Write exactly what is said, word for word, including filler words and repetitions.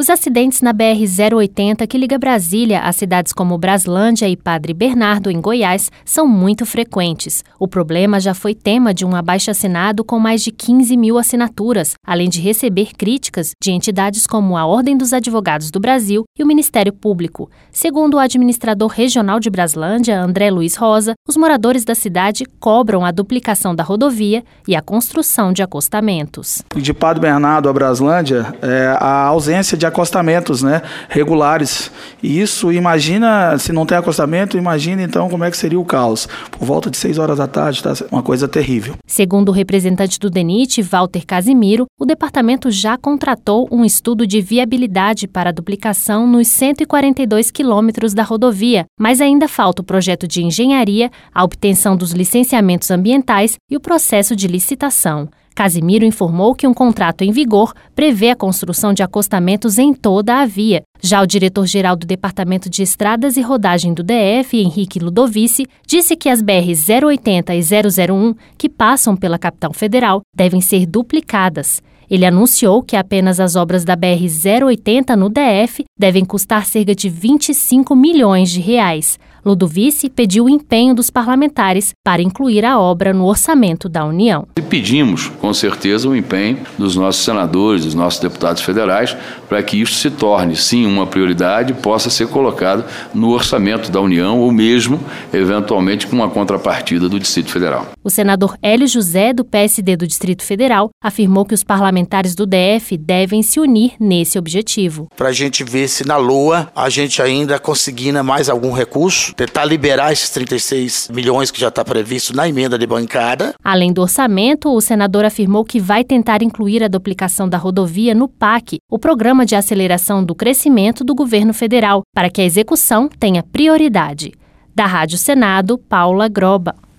Os acidentes na B R zero oitenta, que liga Brasília a cidades como Braslândia e Padre Bernardo, em Goiás, são muito frequentes. O problema já foi tema de um abaixo-assinado com mais de quinze mil assinaturas, além de receber críticas de entidades como a Ordem dos Advogados do Brasil e o Ministério Público. Segundo o administrador regional de Braslândia, André Luiz Rosa, os moradores da cidade cobram a duplicação da rodovia e a construção de acostamentos. De Padre Bernardo a Braslândia, é, a ausência de acostamentos, né, regulares. E isso, imagina, se não tem acostamento, imagina então como é que seria o caos. Por volta de seis horas da tarde, tá uma coisa terrível. Segundo o representante do DENIT, Walter Casimiro, o departamento já contratou um estudo de viabilidade para a duplicação nos cento e quarenta e dois quilômetros da rodovia, mas ainda falta o projeto de engenharia, a obtenção dos licenciamentos ambientais e o processo de licitação. Casimiro informou que um contrato em vigor prevê a construção de acostamentos em toda a via. Já o diretor-geral do Departamento de Estradas e Rodagem do D F, Henrique Ludovici, disse que as B R zero oitenta e zero zero um, que passam pela capital federal, devem ser duplicadas. Ele anunciou que apenas as obras da B R zero oitenta no D F devem custar cerca de vinte e cinco milhões de reais. Ludovici pediu o empenho dos parlamentares para incluir a obra no orçamento da União. E pedimos, com certeza, o empenho dos nossos senadores, dos nossos deputados federais, para que isso se torne, sim, uma prioridade e possa ser colocado no orçamento da União ou mesmo, eventualmente, com uma contrapartida do Distrito Federal. O senador Hélio José, do P S D do Distrito Federal, afirmou que os parlamentares do D F devem se unir nesse objetivo. Para a gente ver se na LOA a gente ainda conseguindo mais algum recurso, tentar liberar esses trinta e seis milhões que já está previsto na emenda de bancada. Além do orçamento, o senador afirmou que vai tentar incluir a duplicação da rodovia no P A C, o Programa de Aceleração do Crescimento do Governo Federal, para que a execução tenha prioridade. Da Rádio Senado, Paula Groba.